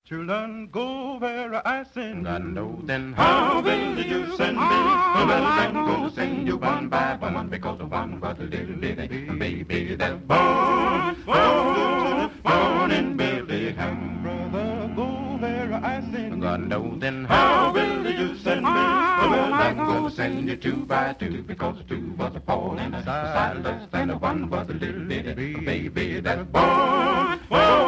Children, go where I send God you. knows then How will you send me? Well, I'm gonna send you one by one because the one was a little bitty baby that's born in Bethlehem. Brother, go where I send you. God knows then How will you send me? Well, I'm gonna send you two by two because the two was a Paul and a Silas and the one was a little bitty baby that's born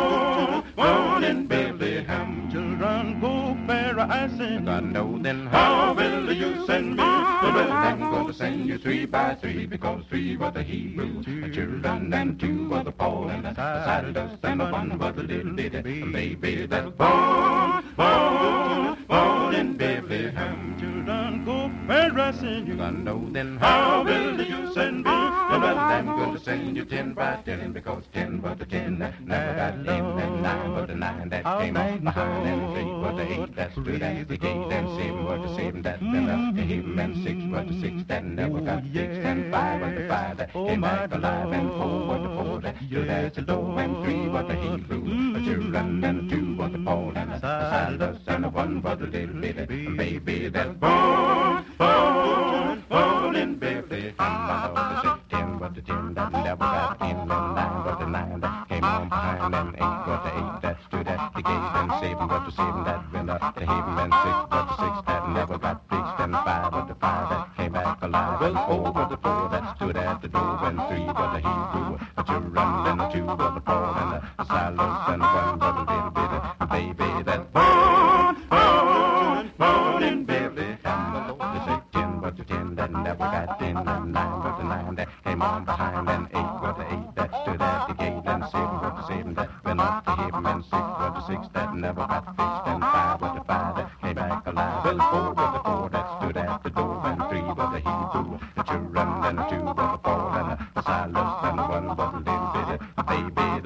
in Bethlehem. Children, go where I send you. God knows then How will you send me? Well, I'm gonna send you three by three because three was the Hebrew children and two was the Paul and the Silas and the one was a little bitty baby that's born in Bethlehem. Children, go where I send you. God knows then How will you send me? Well, I'm gonna send you 10 by 10 because 10 was the 10 that never got in and 9 was the 9 that came off behind and 3 was the 8 that stood at the gate and 7 was the 7 that fell up to him and 6 was the 6 that never got fixed and 5 was the 5 that came back alive and 4 was the 4 that stood at the door and 3 was the Hebrew children and 2 was the Paul and the Silas and the 1 was the little bitty baby that's born in Bethlehem. My Lord, the 10 was the 10 that never got in and 9 was the 9 that came on behind and 8 was the 8 that stood at the gate and 7 was the 7 that went up to heaven and 6 was the 6 that never got fixed and 5 was the 5 that came back alive and 4 was the 4 that stood at the door and 3 was the Hebrew children and 2 was the Paul and the Silas and 1 was the little bitty baby that's born in Bethlehem. My Lord, the 10 was the 10 that never got in and 9 was the 9 that came on behind and 8 was the 8 that stood at the gate and 7 was the 7 that went up to heaven and 6 was the 6 that never got fixed and 5 was the 5 that came back alive and 4 was the 4 that stood at the door and 3 was the Hebrew the children and 2 was the Paul and the Silas and 1 was the little bitty baby